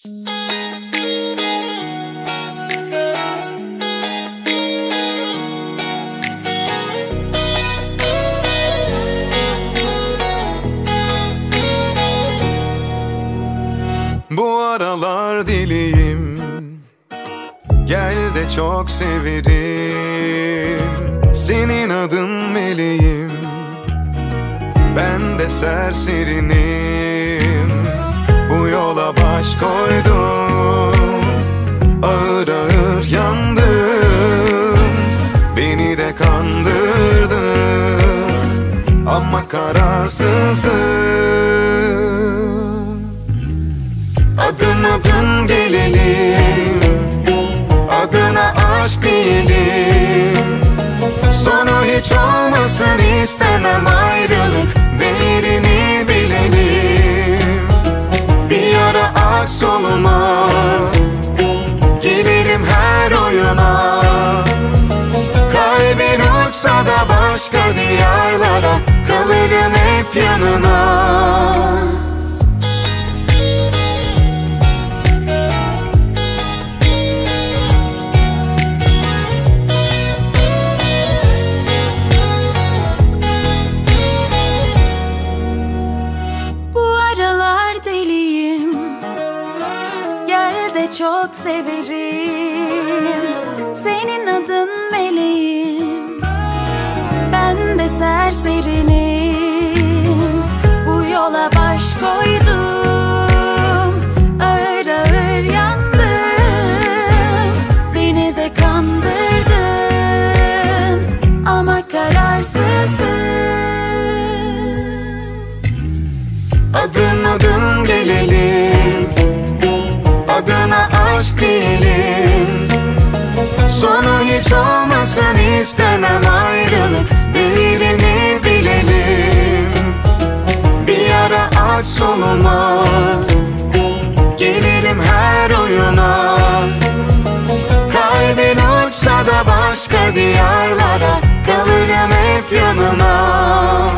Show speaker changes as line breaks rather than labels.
Bu aralar deliyim, gel de çok severim. Senin adın meleğim, ben de serserinim. Bu yola baş koydum, ağır ağır yandım. Beni de kandırdın ama kararsızdım. Adım adım gelelim, adına aşk diyelim. Sonu hiç olmasın istemem, ayrılık değerini bilelim. Bir ara aç soluma, gelirim her oyuna. Kalbin uçsa da başka diyarlara, kalırım hep yanına.
Çok severim, senin adın meleğim, ben de serserinim. Bu yola baş koydum, ağır ağır yandım. Beni de kandırdın ama kararsızdım.
Adım adım gelelim, adına aşk diyelim. Sonu hiç olmasın istemem, ayrılık değerini bilelim. Bir ara aç soluma, gelirim her oyuna. Kalbin uçsa da başka diyarlara, kalırım hep yanına.